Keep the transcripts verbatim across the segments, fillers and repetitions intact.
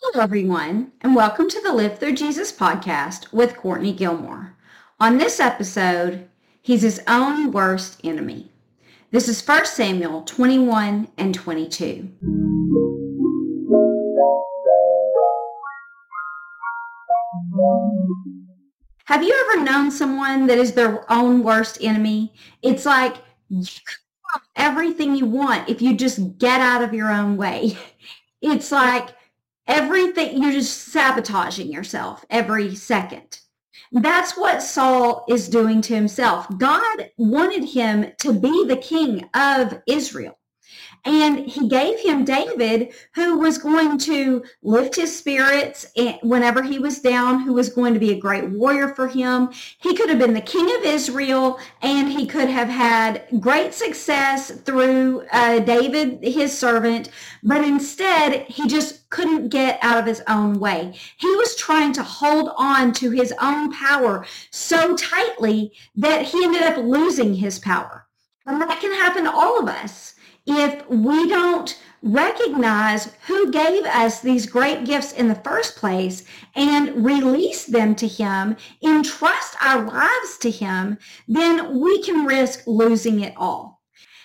Hello, everyone, and welcome to the Live Through Jesus podcast with Courtney Gilmore. On this episode, he's his own worst enemy. This is First Samuel twenty-one and twenty-two. Have you ever known someone that is their own worst enemy? It's like you can have everything you want if you just get out of your own way. It's like everything, you're just sabotaging yourself every second. That's what Saul is doing to himself. God wanted him to be the king of Israel. And he gave him David, who was going to lift his spirits whenever he was down, who was going to be a great warrior for him. He could have been the king of Israel, and he could have had great success through uh, David, his servant. But instead, he just couldn't get out of his own way. He was trying to hold on to his own power so tightly that he ended up losing his power. And that can happen to all of us if we don't recognize who gave us these great gifts in the first place and release them to him, entrust our lives to him, then we can risk losing it all.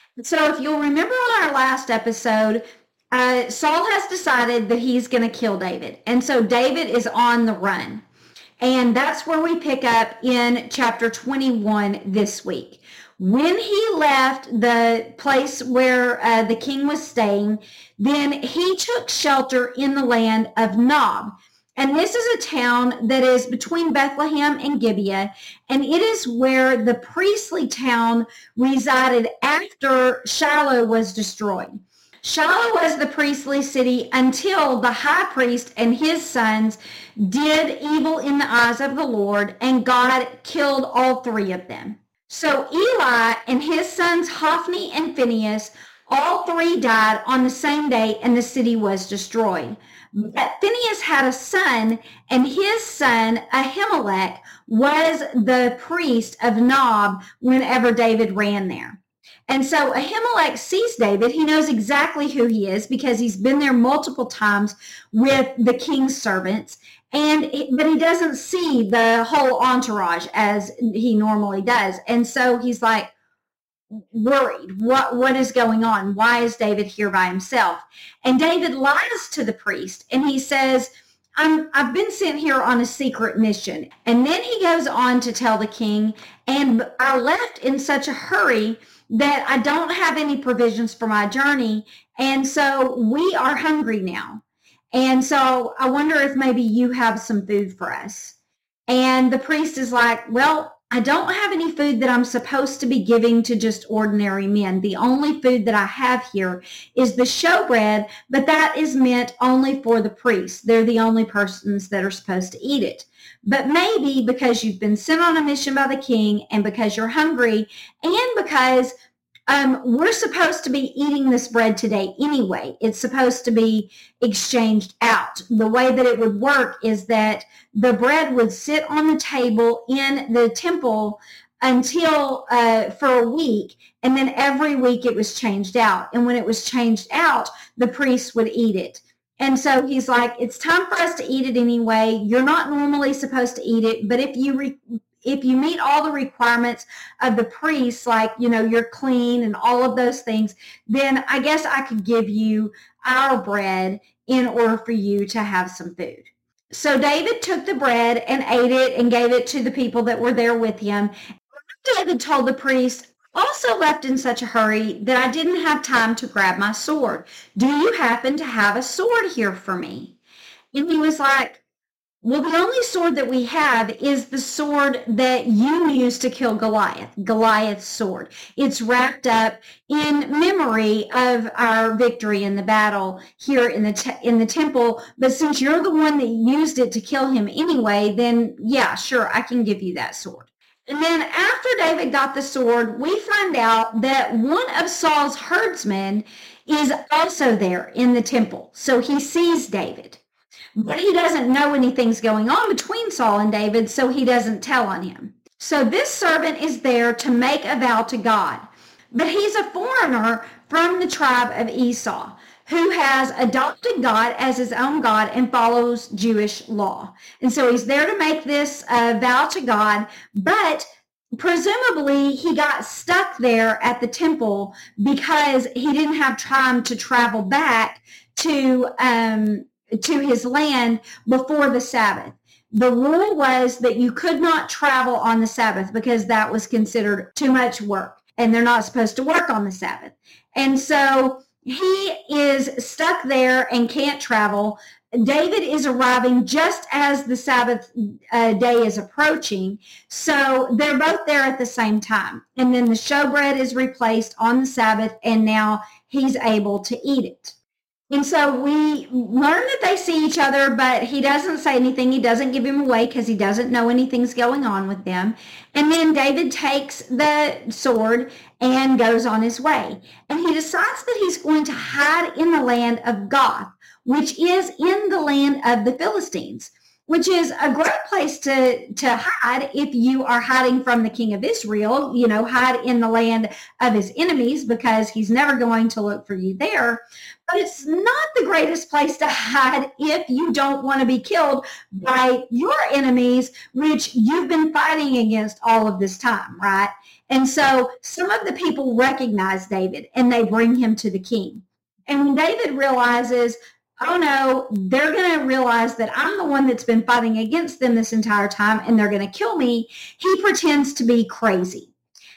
So if you'll remember on our last episode, uh, Saul has decided that he's going to kill David. And so David is on the run. And that's where we pick up in chapter twenty-one this week. When he left the place where uh, the king was staying, then he took shelter in the land of Nob. And this is a town that is between Bethlehem and Gibeah, and it is where the priestly town resided after Shiloh was destroyed. Shiloh was the priestly city until the high priest and his sons did evil in the eyes of the Lord, and God killed all three of them. So Eli and his sons Hophni and Phinehas, all three died on the same day, and the city was destroyed. But Phinehas had a son, and his son Ahimelech was the priest of Nob whenever David ran there. And so Ahimelech sees David. He knows exactly who he is because he's been there multiple times with the king's servants. And it, but he doesn't see the whole entourage as he normally does. And so he's like worried. What, what is going on? Why is David here by himself? And David lies to the priest, and he says, I'm, I've been sent here on a secret mission. And then he goes on to tell the king, and I left in such a hurry that I don't have any provisions for my journey. And so we are hungry now. And so I wonder if maybe you have some food for us. And the priest is like, well, I don't have any food that I'm supposed to be giving to just ordinary men. The only food that I have here is the showbread, but that is meant only for the priests. They're the only persons that are supposed to eat it. But maybe because you've been sent on a mission by the king, and because you're hungry, and because um, we're supposed to be eating this bread today anyway. It's supposed to be exchanged out. The way that it would work is that the bread would sit on the table in the temple until uh, for a week, and then every week it was changed out. And when it was changed out, the priests would eat it. And so he's like, it's time for us to eat it anyway. You're not normally supposed to eat it, but if you re- if you meet all the requirements of the priests, like, you know, you're clean and all of those things, then I guess I could give you our bread in order for you to have some food. So David took the bread and ate it and gave it to the people that were there with him. David told the priest, also left in such a hurry that I didn't have time to grab my sword. Do you happen to have a sword here for me? And he was like, well, the only sword that we have is the sword that you used to kill Goliath, Goliath's sword. It's wrapped up in memory of our victory in the battle here in the te- in the temple. But since you're the one that used it to kill him anyway, then yeah, sure, I can give you that sword. And then after David got the sword, we find out that one of Saul's herdsmen is also there in the temple. So he sees David. But he doesn't know anything's going on between Saul and David, so he doesn't tell on him. So this servant is there to make a vow to God. But he's a foreigner from the tribe of Esau, who has adopted God as his own God and follows Jewish law. And so he's there to make this uh, vow to God, but presumably he got stuck there at the temple because he didn't have time to travel back to um, to his land before the Sabbath. The rule was that you could not travel on the Sabbath because that was considered too much work, and they're not supposed to work on the Sabbath. And so he is stuck there and can't travel. David is arriving just as the Sabbath uh, day is approaching. So they're both there at the same time. And then the showbread is replaced on the Sabbath, and now he's able to eat it. And so we learn that they see each other, but he doesn't say anything. He doesn't give him away because he doesn't know anything's going on with them. And then David takes the sword and goes on his way. And he decides that he's going to hide in the land of Goth, which is in the land of the Philistines, which is a great place to, to hide if you are hiding from the king of Israel. You know, hide in the land of his enemies because he's never going to look for you there. But it's not the greatest place to hide if you don't want to be killed by your enemies, which you've been fighting against all of this time, right? And so some of the people recognize David and they bring him to the king. And when David realizes, oh no, they're going to realize that I'm the one that's been fighting against them this entire time and they're going to kill me, he pretends to be crazy.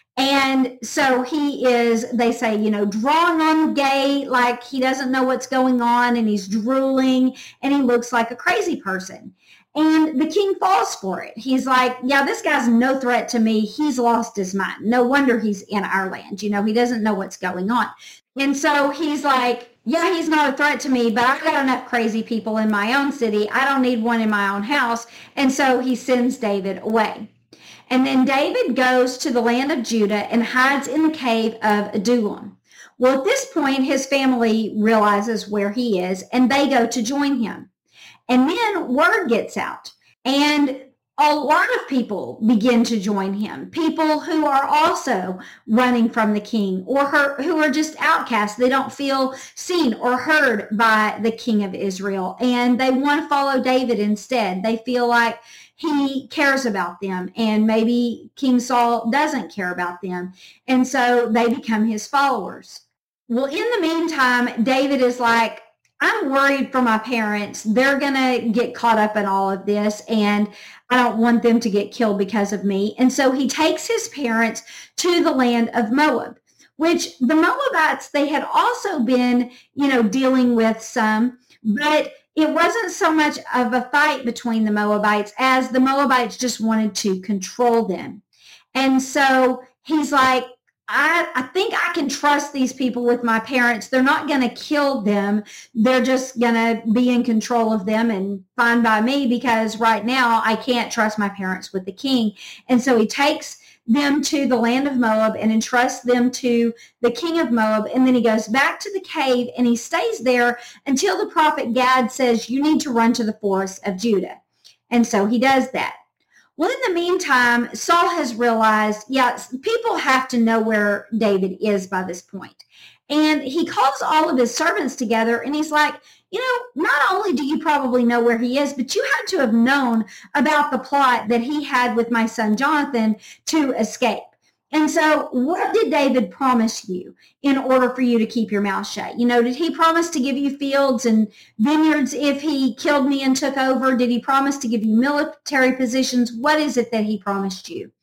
And so he is, they say, you know, drawing on the gate like he doesn't know what's going on, and he's drooling and he looks like a crazy person. And the king falls for it. He's like, yeah, this guy's no threat to me. He's lost his mind. No wonder he's in our land. You know, he doesn't know what's going on. And so he's like, yeah, he's not a threat to me, but I've got enough crazy people in my own city. I don't need one in my own house. And so he sends David away. And then David goes to the land of Judah and hides in the cave of Adullam. Well, at this point, his family realizes where he is, and they go to join him. And then word gets out, and a lot of people begin to join him. People who are also running from the king, or her, who are just outcasts. They don't feel seen or heard by the king of Israel, and they want to follow David instead. They feel like he cares about them, and maybe King Saul doesn't care about them, and so they become his followers. Well, in the meantime, David is like, I'm worried for my parents. They're going to get caught up in all of this, and I don't want them to get killed because of me. And so he takes his parents to the land of Moab, which the Moabites, they had also been, you know, dealing with some, but it wasn't so much of a fight between the Moabites as the Moabites just wanted to control them. And so he's like, I, I think I can trust these people with my parents. They're not going to kill them. They're just going to be in control of them and fine by me, because right now I can't trust my parents with the king. And so he takes them to the land of Moab and entrusts them to the king of Moab. And then he goes back to the cave and he stays there until the prophet Gad says, you need to run to the forest of Judah. And so he does that. Well, in the meantime, Saul has realized, yeah, people have to know where David is by this point. And he calls all of his servants together and he's like, you know, not only do you probably know where he is, but you had to have known about the plot that he had with my son Jonathan to escape. And so what did David promise you in order for you to keep your mouth shut? You know, did he promise to give you fields and vineyards if he killed me and took over? Did he promise to give you military positions? What is it that he promised you?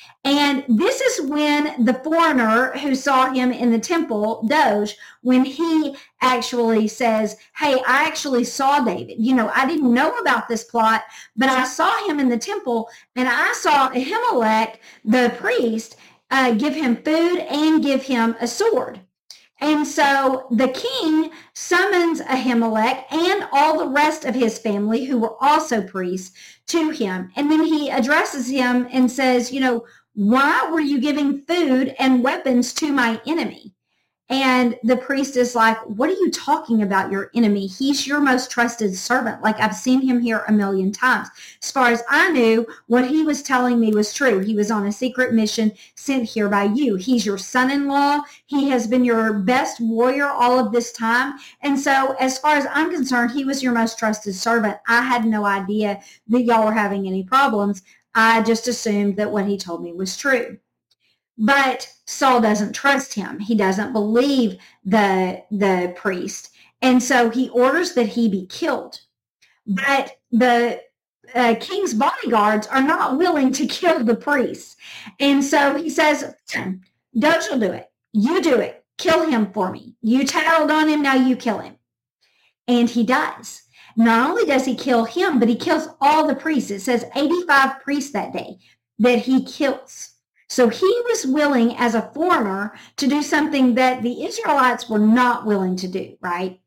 And this is when the foreigner who saw him in the temple, Doge, when he actually says, hey, I actually saw David. You know, I didn't know about this plot, but I saw him in the temple, and I saw Ahimelech, the priest, uh, give him food and give him a sword. And so the king summons Ahimelech and all the rest of his family, who were also priests, to him. And then he addresses him and says, you know, why were you giving food and weapons to my enemy? And the priest is like, what are you talking about, your enemy? He's your most trusted servant. Like, I've seen him here a million times. As far as I knew, what he was telling me was true. He was on a secret mission sent here by you. He's your son-in-law. He has been your best warrior all of this time. And so as far as I'm concerned, he was your most trusted servant. I had no idea that y'all were having any problems. I just assumed that what he told me was true. But Saul doesn't trust him. He doesn't believe the, the priest. And so he orders that he be killed. But the uh, king's bodyguards are not willing to kill the priest. And so he says, Doge will do it. You do it. Kill him for me. You tattled on him, now you kill him. And he does. Not only does he kill him, but he kills all the priests. It says eighty-five priests that day that he kills. So he was willing as a foreigner to do something that the Israelites were not willing to do, right?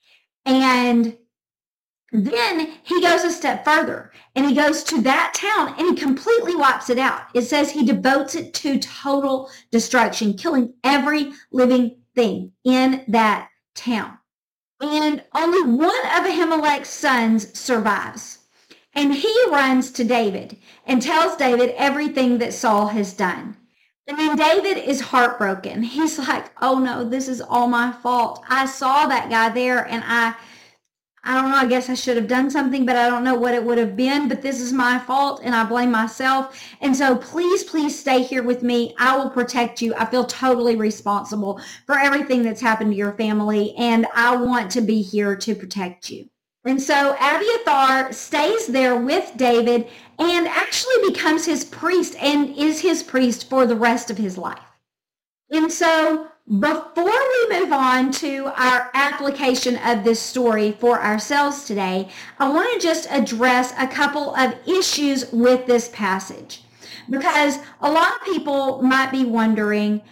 And then he goes a step further and he goes to that town and he completely wipes it out. It says he devotes it to total destruction, killing every living thing in that town. And only one of Ahimelech's sons survives. And he runs to David and tells David everything that Saul has done. And then David is heartbroken. He's like, oh no, this is all my fault. I saw that guy there and I, I don't know, I guess I should have done something, but I don't know what it would have been, but this is my fault and I blame myself. And so please, please stay here with me. I will protect you. I feel totally responsible for everything that's happened to your family and I want to be here to protect you. And so Abiathar stays there with David and actually becomes his priest and is his priest for the rest of his life. And so before we move on to our application of this story for ourselves today, I want to just address a couple of issues with this passage. Because a lot of people might be wondering,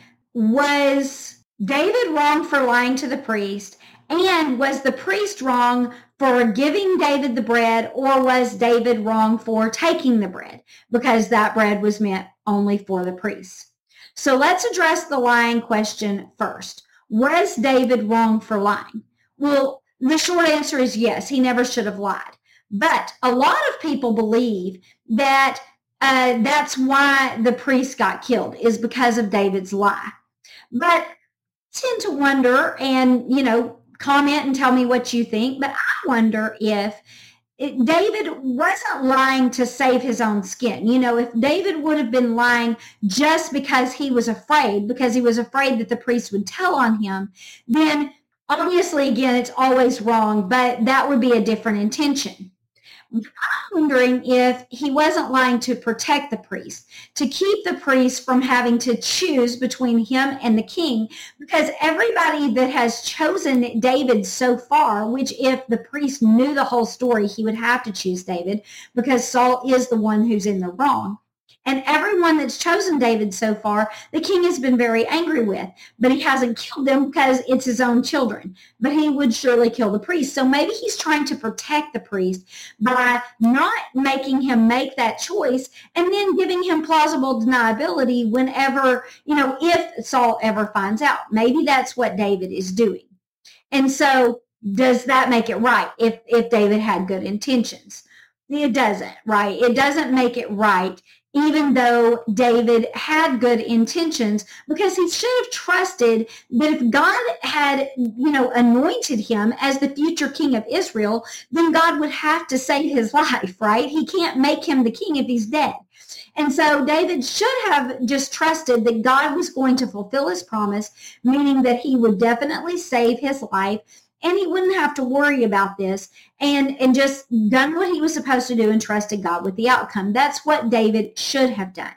was David wrong for lying to the priest? And was the priest wrong for giving David the bread, or was David wrong for taking the bread? Because that bread was meant only for the priest. So let's address the lying question first. Was David wrong for lying? Well, the short answer is yes, he never should have lied. But a lot of people believe that uh, that's why the priest got killed, is because of David's lie. But I tend to wonder, and, you know, comment and tell me what you think, but I wonder if it, David wasn't lying to save his own skin. You know, if David would have been lying just because he was afraid, because he was afraid that the priest would tell on him, then obviously, again, it's always wrong, but that would be a different intention. I'm wondering if he wasn't lying to protect the priest, to keep the priest from having to choose between him and the king, because everybody that has chosen David so far, which if the priest knew the whole story, he would have to choose David because Saul is the one who's in the wrong. And everyone that's chosen David so far, the king has been very angry with, but he hasn't killed them because it's his own children. But he would surely kill the priest. So maybe he's trying to protect the priest by not making him make that choice and then giving him plausible deniability whenever, you know, if Saul ever finds out. Maybe that's what David is doing. And so does that make it right if, if David had good intentions? It doesn't, right? It doesn't make it right, even though David had good intentions, because he should have trusted that if God had, you know, anointed him as the future king of Israel, then God would have to save his life, right? He can't make him the king if he's dead. And so David should have just trusted that God was going to fulfill his promise, meaning that he would definitely save his life and he wouldn't have to worry about this, and, and just done what he was supposed to do and trusted God with the outcome. That's what David should have done.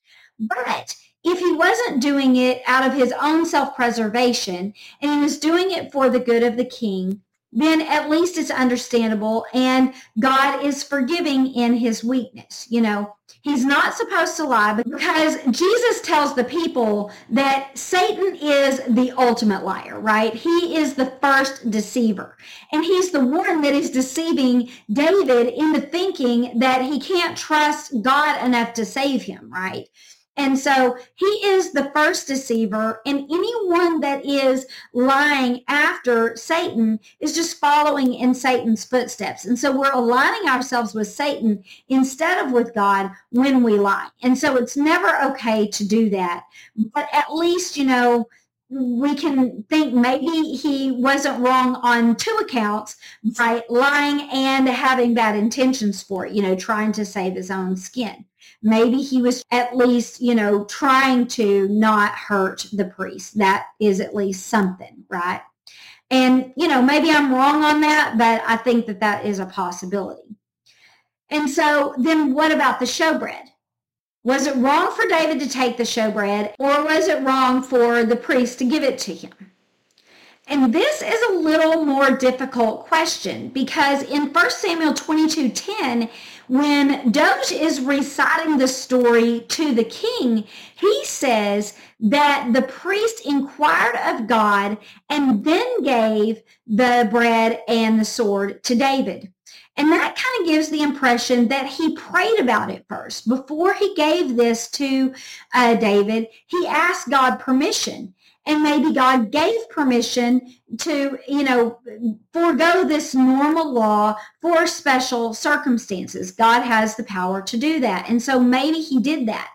But if he wasn't doing it out of his own self-preservation and he was doing it for the good of the king, then at least it's understandable and God is forgiving in his weakness. You know, he's not supposed to lie because Jesus tells the people that Satan is the ultimate liar, right? He is the first deceiver. And he's the one that is deceiving David into thinking that he can't trust God enough to save him, right? And so he is the first deceiver, and anyone that is lying after Satan is just following in Satan's footsteps. And so we're aligning ourselves with Satan instead of with God when we lie. And so it's never okay to do that. But at least, you know, we can think maybe he wasn't wrong on two accounts, by lying and having bad intentions for it, you know, trying to save his own skin. Maybe he was at least, you know, trying to not hurt the priest. That is at least something, right? And, you know, maybe I'm wrong on that, but I think that that is a possibility. And so then what about the showbread? Was it wrong for David to take the showbread, or was it wrong for the priest to give it to him? And this is a little more difficult question, because in First Samuel twenty-two ten, when Doeg is reciting the story to the king, he says that the priest inquired of God and then gave the bread and the sword to David. And that kind of gives the impression that he prayed about it first. Before he gave this to uh, David, he asked God permission. And maybe God gave permission to, you know, forego this normal law for special circumstances. God has the power to do that. And so maybe he did that.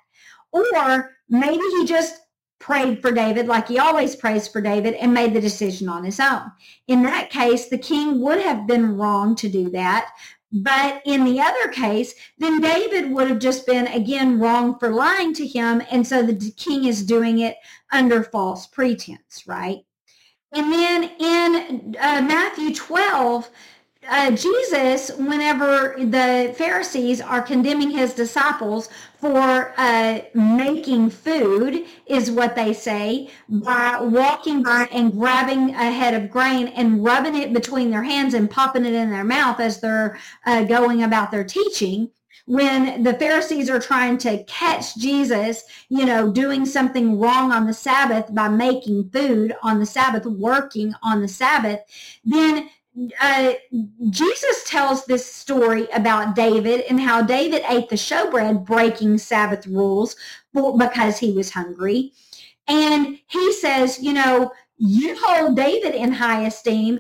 Or maybe he just prayed for David like he always prays for David and made the decision on his own. In that case, the king would have been wrong to do that. But in the other case, then David would have just been, again, wrong for lying to him. And so the king is doing it under false pretense, right? And then in uh, Matthew twelve, uh, Jesus, whenever the Pharisees are condemning his disciples for uh, making food, is what they say, by walking by and grabbing a head of grain and rubbing it between their hands and popping it in their mouth as they're uh, going about their teaching. When the Pharisees are trying to catch Jesus, you know, doing something wrong on the Sabbath by making food on the Sabbath, working on the Sabbath, then Uh, Jesus tells this story about David and how David ate the showbread, breaking Sabbath rules for, because he was hungry. And he says, you know, you hold David in high esteem,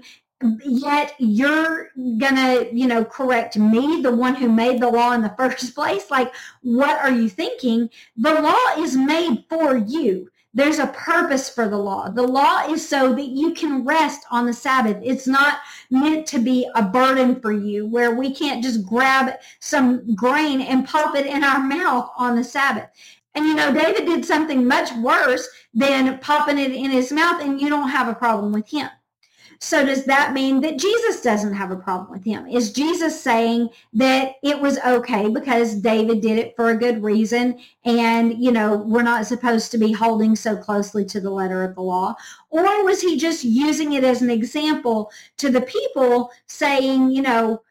yet you're gonna, you know, correct me, the one who made the law in the first place. Like, what are you thinking? The law is made for you. There's a purpose for the law. The law is so that you can rest on the Sabbath. It's not meant to be a burden for you, where we can't just grab some grain and pop it in our mouth on the Sabbath. And, you know, David did something much worse than popping it in his mouth, and you don't have a problem with him. So does that mean that Jesus doesn't have a problem with him? Is Jesus saying that it was okay because David did it for a good reason, and, you know, we're not supposed to be holding so closely to the letter of the law? Or was he just using it as an example to the people, saying, you know,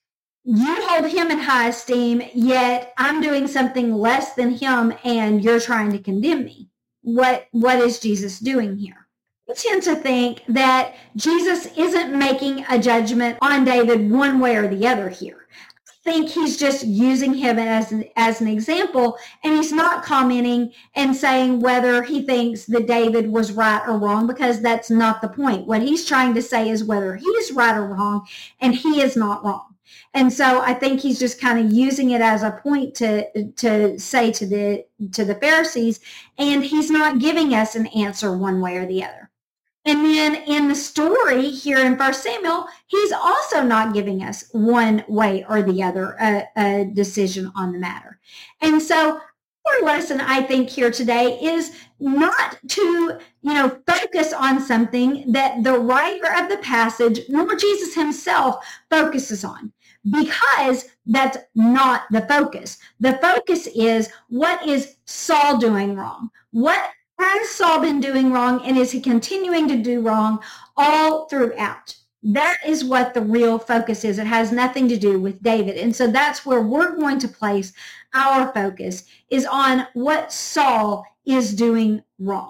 you hold him in high esteem, yet I'm doing something less than him and you're trying to condemn me? What What is Jesus doing here? I tend to think that Jesus isn't making a judgment on David one way or the other here. I think he's just using him as an, as an example, and he's not commenting and saying whether he thinks that David was right or wrong, because that's not the point. What he's trying to say is whether he is right or wrong, and he is not wrong. And so I think he's just kind of using it as a point to to say to the to the Pharisees, and he's not giving us an answer one way or the other. And then in the story here in First Samuel, he's also not giving us one way or the other a, a decision on the matter. And so our lesson, I think, here today is not to, you know, focus on something that the writer of the passage, nor Jesus himself, focuses on, because that's not the focus. The focus is, what is Saul doing wrong? What has Saul been doing wrong, and is he continuing to do wrong all throughout? That is what the real focus is. It has nothing to do with David. And so that's where we're going to place our focus, is on what Saul is doing wrong.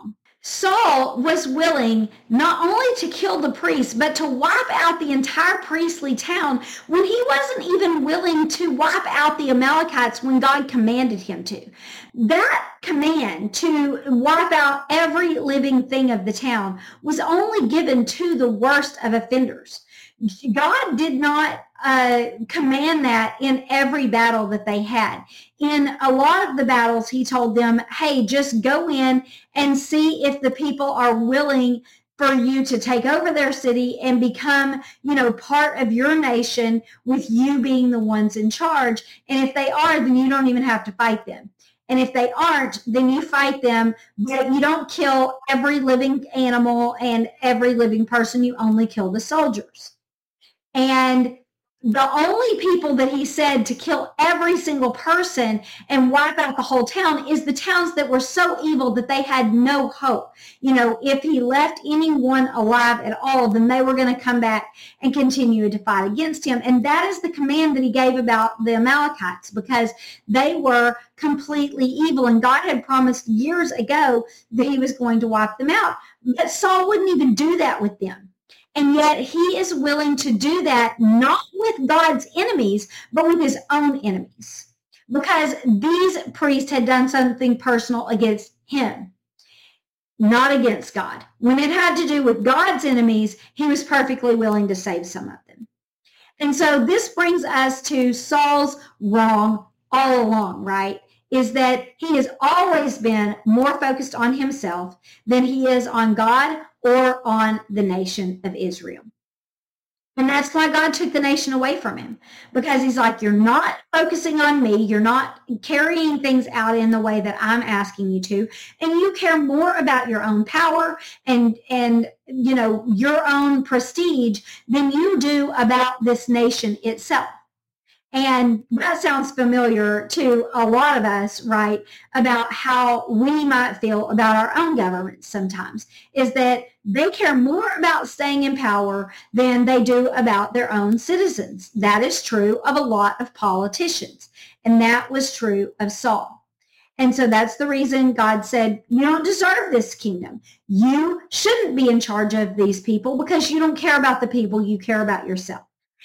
Saul was willing not only to kill the priests, but to wipe out the entire priestly town when he wasn't even willing to wipe out the Amalekites when God commanded him to. That command to wipe out every living thing of the town was only given to the worst of offenders. God did not uh, command that in every battle that they had. In a lot of the battles, he told them, hey, just go in and see if the people are willing for you to take over their city and become, you know, part of your nation with you being the ones in charge. And if they are, then you don't even have to fight them. And if they aren't, then you fight them, but you don't kill every living animal and every living person. You only kill the soldiers. And the only people that he said to kill every single person and wipe out the whole town is the towns that were so evil that they had no hope. You know, if he left anyone alive at all, then they were going to come back and continue to fight against him. And that is the command that he gave about the Amalekites, because they were completely evil. And God had promised years ago that he was going to wipe them out. But Saul wouldn't even do that with them. And yet he is willing to do that, not with God's enemies, but with his own enemies, because these priests had done something personal against him, not against God. When it had to do with God's enemies, he was perfectly willing to save some of them. And so this brings us to Saul's wrong all along, right? Is that he has always been more focused on himself than he is on God or on the nation of Israel. And that's why God took the nation away from him, because he's like, you're not focusing on me. You're not carrying things out in the way that I'm asking you to. And you care more about your own power and, and, you know, your own prestige than you do about this nation itself. And that sounds familiar to a lot of us, right, about how we might feel about our own government sometimes, is that they care more about staying in power than they do about their own citizens. That is true of a lot of politicians, and that was true of Saul. And so that's the reason God said, you don't deserve this kingdom. You shouldn't be in charge of these people because you don't care about the people, you care about yourself.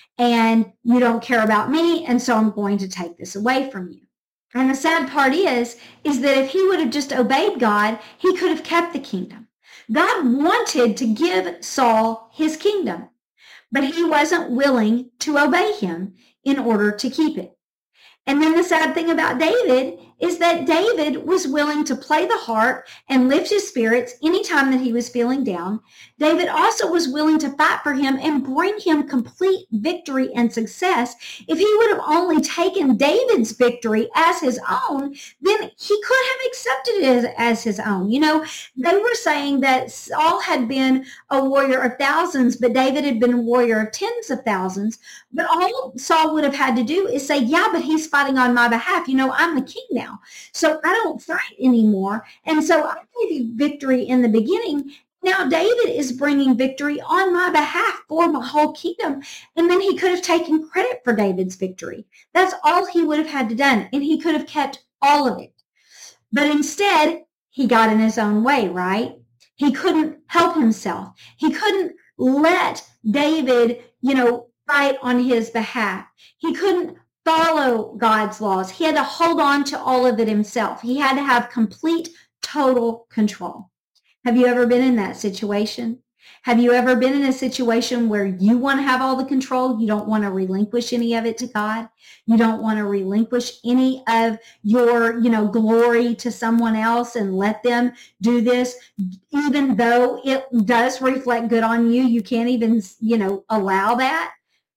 And you don't care about me, and so I'm going to take this away from you. And the sad part is, is that if he would have just obeyed God, he could have kept the kingdom. God wanted to give Saul his kingdom, but he wasn't willing to obey him in order to keep it. And then the sad thing about David is that David was willing to play the harp and lift his spirits anytime that he was feeling down. David also was willing to fight for him and bring him complete victory and success. If he would have only taken David's victory as his own, then he could have accepted it as, as his own. You know, they were saying that Saul had been a warrior of thousands, but David had been a warrior of tens of thousands. But all Saul would have had to do is say, yeah, but he's fighting on my behalf. You know, I'm the king now, so I don't fight anymore. And so I gave you victory in the beginning. Now David is bringing victory on my behalf for my whole kingdom. And then he could have taken credit for David's victory. That's all he would have had to done. And he could have kept all of it. But instead, he got in his own way, right? He couldn't help himself. He couldn't let David, you know, fight on his behalf. He couldn't follow God's laws. He had to hold on to all of it himself. He had to have complete, total control. Have you ever been in that situation? Have you ever been in a situation where you want to have all the control? You don't want to relinquish any of it to God. You don't want to relinquish any of your, you know, glory to someone else and let them do this, even though it does reflect good on you. You can't even, you know, allow that.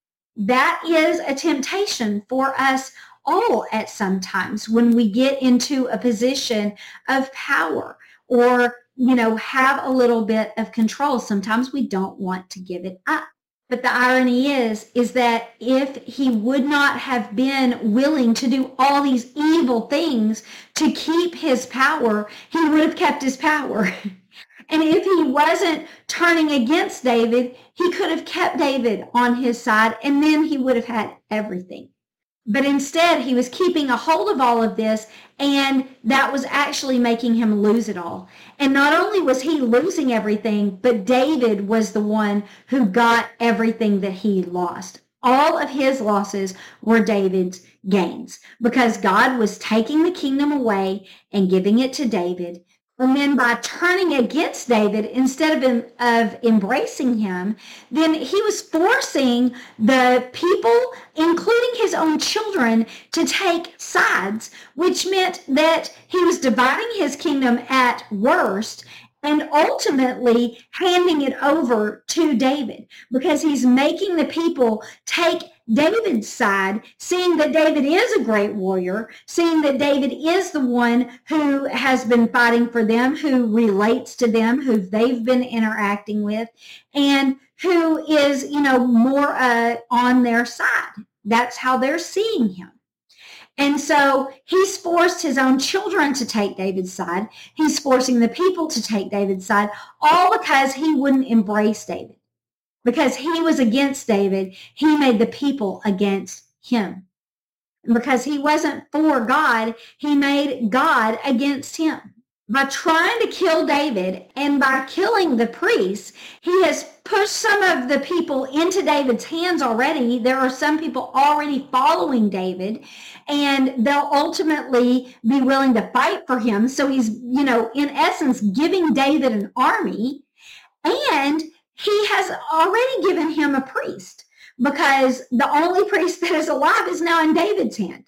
That is a temptation for us all at some times when we get into a position of power or, you know, have a little bit of control. Sometimes we don't want to give it up. But the irony is, is that if he would not have been willing to do all these evil things to keep his power, he would have kept his power. And if he wasn't turning against David, he could have kept David on his side, and then he would have had everything. But instead, he was keeping a hold of all of this, and that was actually making him lose it all. And not only was he losing everything, but David was the one who got everything that he lost. All of his losses were David's gains, because God was taking the kingdom away and giving it to David. And then by turning against David, instead of, of embracing him, then he was forcing the people, including his own children, to take sides, which meant that he was dividing his kingdom at worst and ultimately handing it over to David, because he's making the people take David's side, seeing that David is a great warrior, seeing that David is the one who has been fighting for them, who relates to them, who they've been interacting with, and who is, you know, more uh, on their side. That's how they're seeing him. And so he's forced his own children to take David's side. He's forcing the people to take David's side, all because he wouldn't embrace David. Because he was against David, he made the people against him. And because he wasn't for God, he made God against him. By trying to kill David and by killing the priests, he has pushed some of the people into David's hands already. There are some people already following David, and they'll ultimately be willing to fight for him. So he's, you know, in essence, giving David an army, and he has already given him a priest, because the only priest that is alive is now in David's hand.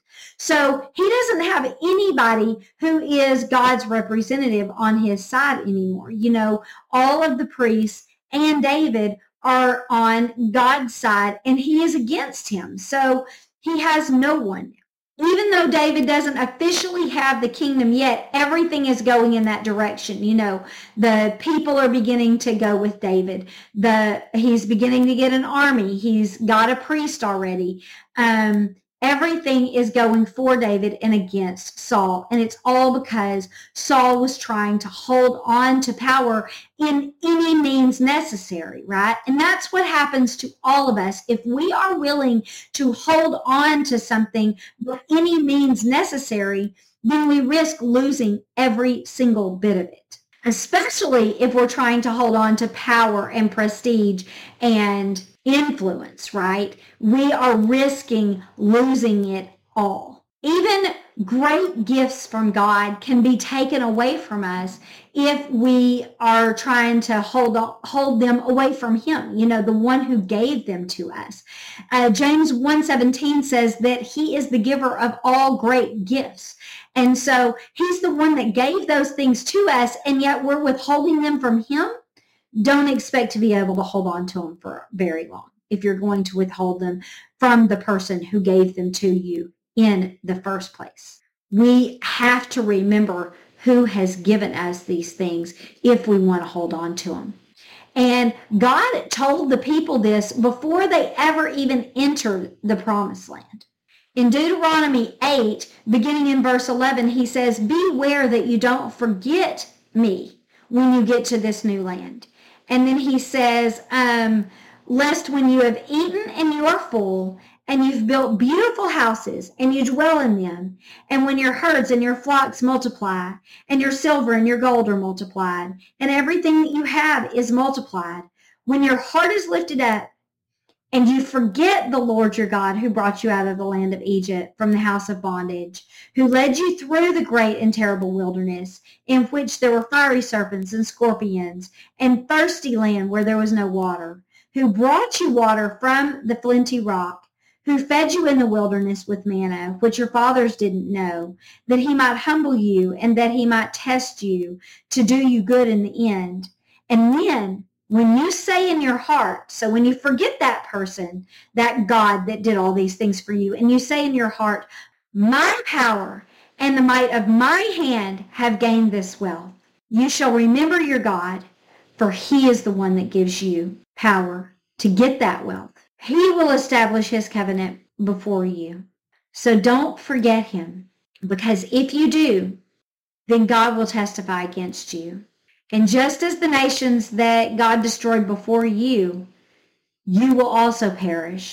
So he doesn't have anybody who is God's representative on his side anymore. You know, all of the priests and David are on God's side, and he is against him. So he has no one. Even though David doesn't officially have the kingdom yet, everything is going in that direction. You know, the people are beginning to go with David. The he's beginning to get an army. He's got a priest already. Um, everything is going for David and against Saul. And it's all because Saul was trying to hold on to power in any means necessary, right? And that's what happens to all of us. If we are willing to hold on to something by any means necessary, then we risk losing every single bit of it. Especially if we're trying to hold on to power and prestige and influence, right? We are risking losing it all. Even great gifts from God can be taken away from us if we are trying to hold hold them away from him, you know, the one who gave them to us. Uh, James one seventeen says that he is the giver of all great gifts. And so he's the one that gave those things to us, and yet we're withholding them from him. Don't expect to be able to hold on to them for very long if you're going to withhold them from the person who gave them to you in the first place. We have to remember who has given us these things if we want to hold on to them. And God told the people this before they ever even entered the promised land. In Deuteronomy eight, beginning in verse eleven, he says, "Beware that you don't forget me when you get to this new land." And then he says, um, "Lest when you have eaten and you are full, and you've built beautiful houses, and you dwell in them, and when your herds and your flocks multiply, and your silver and your gold are multiplied, and everything that you have is multiplied, when your heart is lifted up, and you forget the Lord your God who brought you out of the land of Egypt from the house of bondage, who led you through the great and terrible wilderness, in which there were fiery serpents and scorpions, and thirsty land where there was no water, who brought you water from the flinty rock, who fed you in the wilderness with manna, which your fathers didn't know, that he might humble you and that he might test you to do you good in the end. And then when you say in your heart," so when you forget that person, that God that did all these things for you, and you say in your heart, "My power and the might of my hand have gained this wealth," you shall remember your God, for he is the one that gives you power to get that wealth. He will establish his covenant before you. So don't forget him, because if you do, then God will testify against you. And just as the nations that God destroyed before you, you will also perish.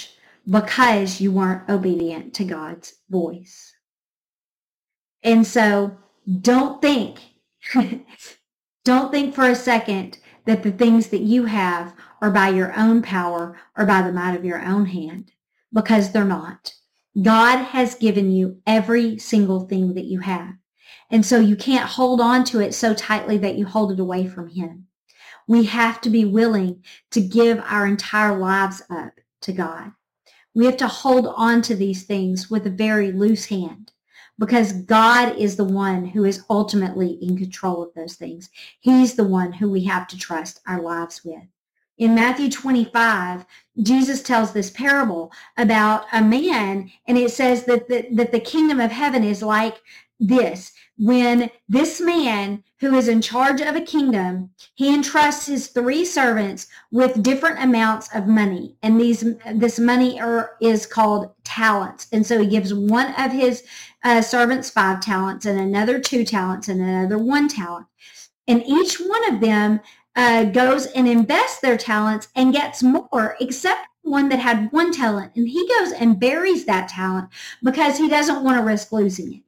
because you weren't obedient to God's voice. And so don't think, don't think for a second that the things that you have are by your own power or by the might of your own hand, because they're not. God has given you every single thing that you have. And so you can't hold on to it so tightly that you hold it away from him. We have to be willing to give our entire lives up to God. We have to hold on to these things with a very loose hand, because God is the one who is ultimately in control of those things. He's the one who we have to trust our lives with. In Matthew twenty-five, Jesus tells this parable about a man, and it says that the, that the kingdom of heaven is like this. When this man who is in charge of a kingdom, he entrusts his three servants with different amounts of money. And these this money are, is called talents. And so he gives one of his uh, servants five talents, and another two talents, and another one talent. And each one of them uh, goes and invests their talents and gets more, except one that had one talent. And he goes and buries that talent because he doesn't want to risk losing it.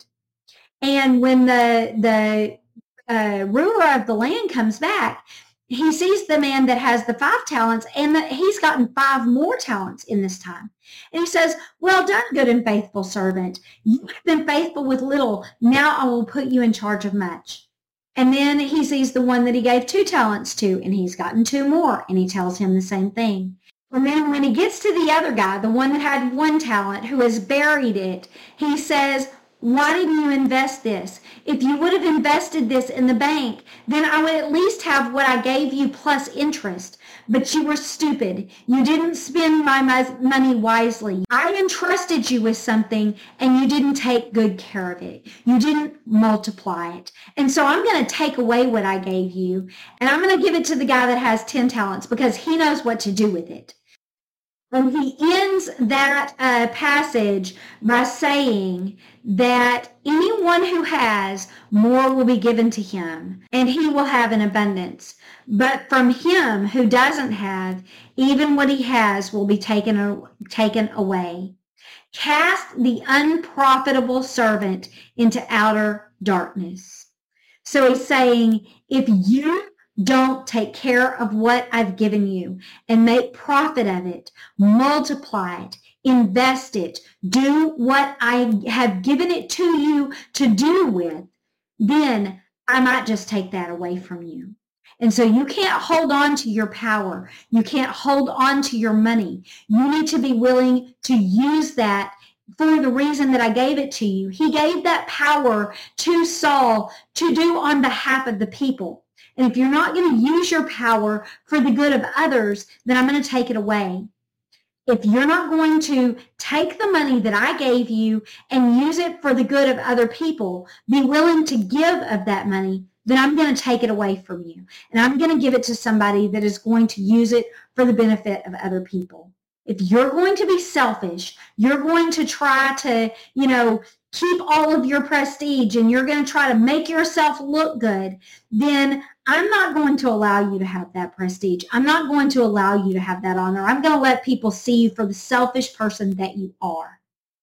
And when the the uh, ruler of the land comes back, he sees the man that has the five talents, and that he's gotten five more talents in this time. And he says, well done, good and faithful servant. You have been faithful with little. Now I will put you in charge of much. And then he sees the one that he gave two talents to, and he's gotten two more, and he tells him the same thing. And then when he gets to the other guy, the one that had one talent, who has buried it, he says, why didn't you invest this? If you would have invested this in the bank, then I would at least have what I gave you plus interest. But you were stupid. You didn't spend my money wisely. I entrusted you with something, and you didn't take good care of it. You didn't multiply it. And so I'm going to take away what I gave you, and I'm going to give it to the guy that has ten talents, because he knows what to do with it. And he ends that uh, passage by saying that anyone who has, more will be given to him, and he will have an abundance. But from him who doesn't have, even what he has will be taken, taken away. Cast the unprofitable servant into outer darkness. So he's saying, if you don't take care of what I've given you and make profit of it, multiply it, invest it, do what I have given it to you to do with, then I might just take that away from you. And so you can't hold on to your power. You can't hold on to your money. You need to be willing to use that for the reason that I gave it to you. He gave that power to Saul to do on behalf of the people. And if you're not going to use your power for the good of others, then I'm going to take it away. If you're not going to take the money that I gave you and use it for the good of other people, be willing to give of that money, then I'm going to take it away from you. And I'm going to give it to somebody that is going to use it for the benefit of other people. If you're going to be selfish, you're going to try to, you know, keep all of your prestige, and you're going to try to make yourself look good, then I'm not going to allow you to have that prestige. I'm not going to allow you to have that honor. I'm going to let people see you for the selfish person that you are.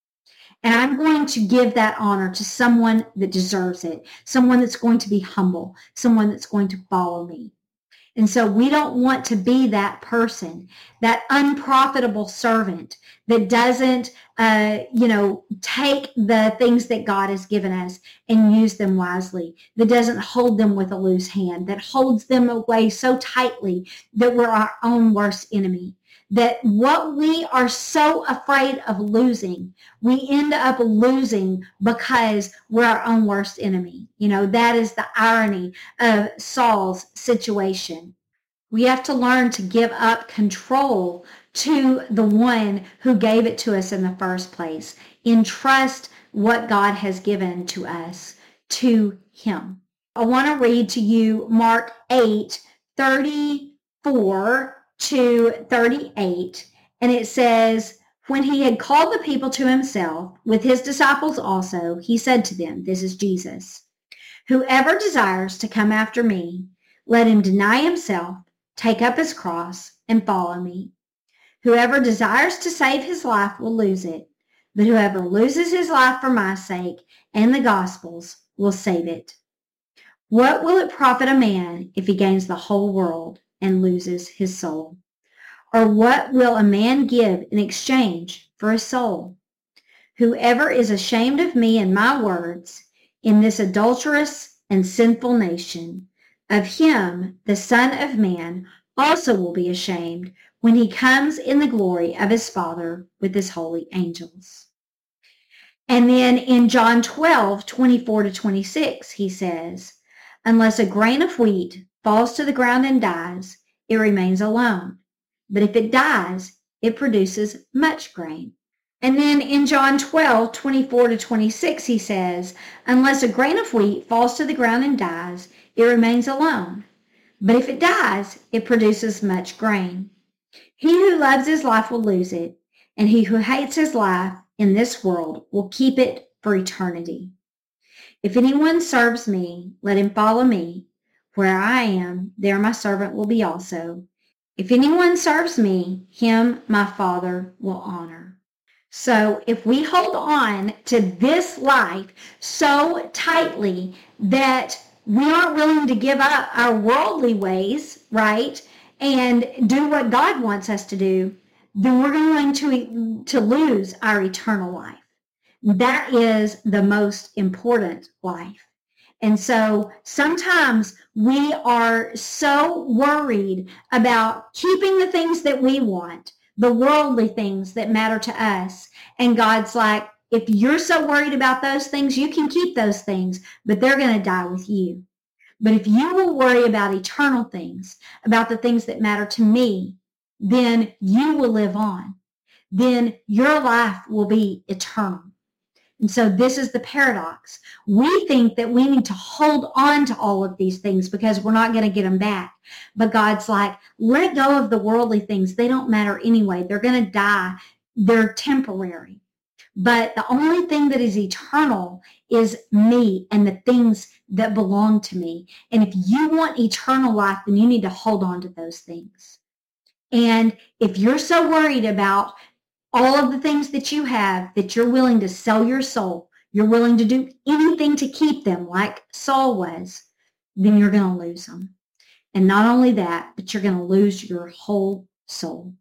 And I'm going to give that honor to someone that deserves it, someone that's going to be humble, someone that's going to follow me. And so we don't want to be that person, that unprofitable servant that doesn't, uh, you know, take the things that God has given us and use them wisely, that doesn't hold them with a loose hand, that holds them away so tightly that we're our own worst enemy. That what we are so afraid of losing, we end up losing because we're our own worst enemy. You know, that is the irony of Saul's situation. We have to learn to give up control to the one who gave it to us in the first place. Entrust what God has given to us to him. I want to read to you Mark eight, thirty-four to thirty-eight, and it says, when he had called the people to himself, with his disciples also, he said to them, this is Jesus, whoever desires to come after me, let him deny himself, take up his cross, and follow me. Whoever desires to save his life will lose it, but whoever loses his life for my sake and the gospel's will save it. What will it profit a man if he gains the whole world and loses his soul? Or what will a man give in exchange for his soul? Whoever is ashamed of me and my words in this adulterous and sinful nation, of him the Son of Man also will be ashamed when he comes in the glory of his Father with his holy angels. And then in John twelve, twenty-four to twenty-six, he says, unless a grain of wheat falls to the ground and dies, it remains alone. But if it dies, it produces much grain. And then in John twelve, twenty-four to twenty-six, he says, unless a grain of wheat falls to the ground and dies, it remains alone. But if it dies, it produces much grain. He who loves his life will lose it, and he who hates his life in this world will keep it for eternity. If anyone serves me, let him follow me. Where I am, there my servant will be also. If anyone serves me, him my Father will honor. So if we hold on to this life so tightly that we aren't willing to give up our worldly ways, right, and do what God wants us to do, then we're going to, to lose our eternal life. That is the most important life. And so sometimes we are so worried about keeping the things that we want, the worldly things that matter to us. And God's like, if you're so worried about those things, you can keep those things, but they're going to die with you. But if you will worry about eternal things, about the things that matter to me, then you will live on. Then your life will be eternal. And so this is the paradox. We think that we need to hold on to all of these things because we're not going to get them back. But God's like, let go of the worldly things. They don't matter anyway. They're going to die. They're temporary. But the only thing that is eternal is me and the things that belong to me. And if you want eternal life, then you need to hold on to those things. And if you're so worried about all of the things that you have, that you're willing to sell your soul, you're willing to do anything to keep them like Saul was, then you're going to lose them. And not only that, but you're going to lose your whole soul.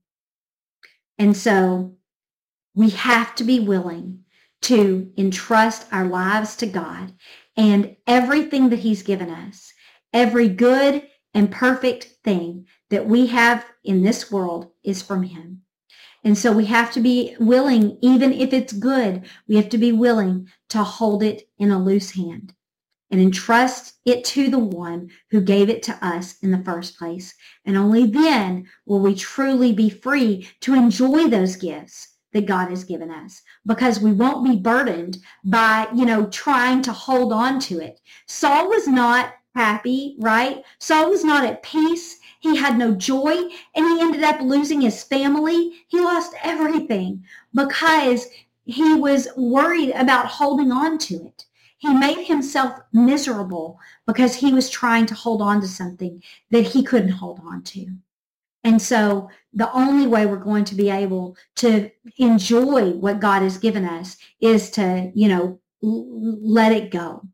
And so we have to be willing to entrust our lives to God and everything that he's given us, every good and perfect thing that we have in this world is from him. And so we have to be willing, even if it's good, we have to be willing to hold it in a loose hand and entrust it to the one who gave it to us in the first place. And only then will we truly be free to enjoy those gifts that God has given us, because we won't be burdened by, you know, trying to hold on to it. Saul was not happy, right? Saul was not at peace. He had no joy, and he ended up losing his family. He lost everything because he was worried about holding on to it. He made himself miserable because he was trying to hold on to something that he couldn't hold on to. And so the only way we're going to be able to enjoy what God has given us is to, you know, l- let it go.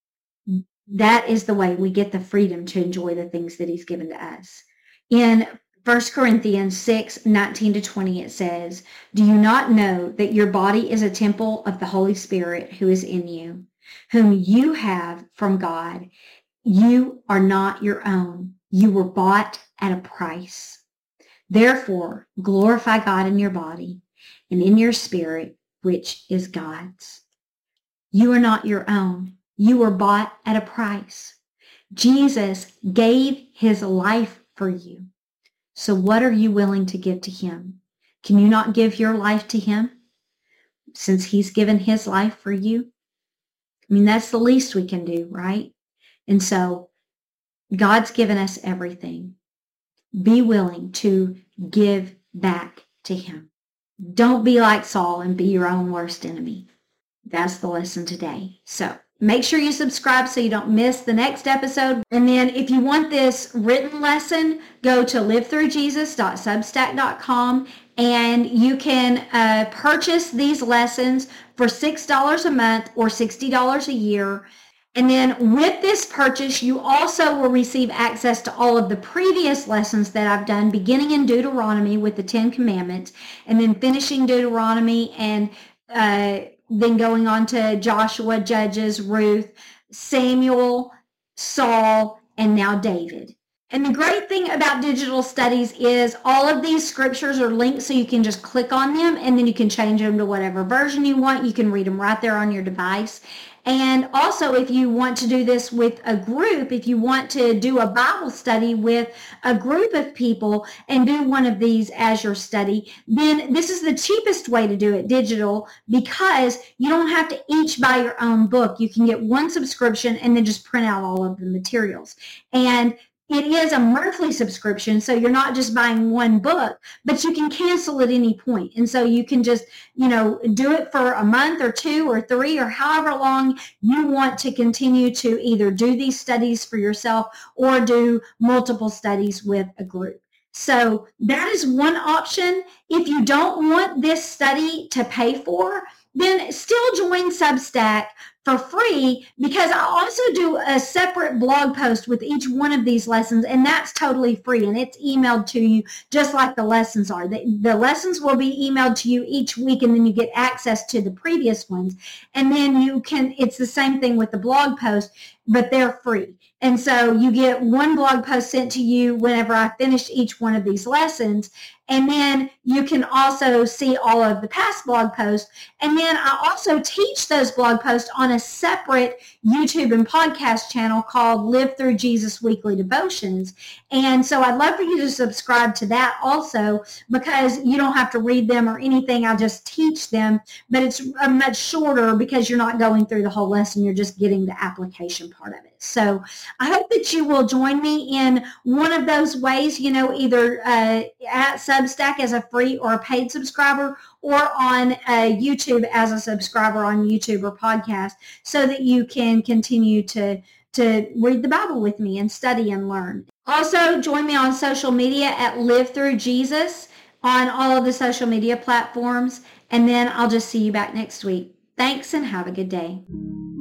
That is the way we get the freedom to enjoy the things that he's given to us. In First Corinthians six, nineteen to twenty, it says, do you not know that your body is a temple of the Holy Spirit who is in you, whom you have from God? You are not your own. You were bought at a price. Therefore, glorify God in your body and in your spirit, which is God's. You are not your own. You were bought at a price. Jesus gave his life for you. So what are you willing to give to him? Can you not give your life to him since he's given his life for you? I mean, that's the least we can do, right? And so God's given us everything. Be willing to give back to him. Don't be like Saul and be your own worst enemy. That's the lesson today. So Make sure you subscribe so you don't miss the next episode. And then if you want this written lesson, go to live through jesus dot substack dot com and you can uh, purchase these lessons for six dollars a month or sixty dollars a year. And then with this purchase, you also will receive access to all of the previous lessons that I've done, beginning in Deuteronomy with the Ten Commandments, and then finishing Deuteronomy, and uh, then going on to Joshua, Judges, Ruth, Samuel, Saul, and now David. And the great thing about digital studies is all of these scriptures are linked, so you can just click on them and then you can change them to whatever version you want. You can read them right there on your device. And also, if you want to do this with a group, if you want to do a Bible study with a group of people and do one of these as your study, then this is the cheapest way to do it, digital, because you don't have to each buy your own book. You can get one subscription and then just print out all of the materials. And it is a monthly subscription, so you're not just buying one book, but you can cancel at any point. And so you can just, you know, do it for a month or two or three or however long you want to continue to either do these studies for yourself or do multiple studies with a group. So that is one option. If you don't want this study to pay for, then still join Substack for free, because I also do a separate blog post with each one of these lessons, and that's totally free, and it's emailed to you just like the lessons are. The, the lessons will be emailed to you each week, and then you get access to the previous ones. And then you can, it's the same thing with the blog post, but they're free. And so you get one blog post sent to you whenever I finish each one of these lessons. And then you can also see all of the past blog posts. And then I also teach those blog posts on a separate YouTube and podcast channel called Live Through Jesus Weekly Devotions. And so I'd love for you to subscribe to that also, because you don't have to read them or anything. I just teach them, but it's a much shorter because you're not going through the whole lesson. You're just getting the application part of it. So I hope that you will join me in one of those ways, you know, either uh, at Substack as a free or a paid subscriber, or on uh, YouTube as a subscriber on YouTube or podcast, so that you can continue to, to read the Bible with me and study and learn. Also, join me on social media at Live Through Jesus on all of the social media platforms, and then I'll just see you back next week. Thanks and have a good day.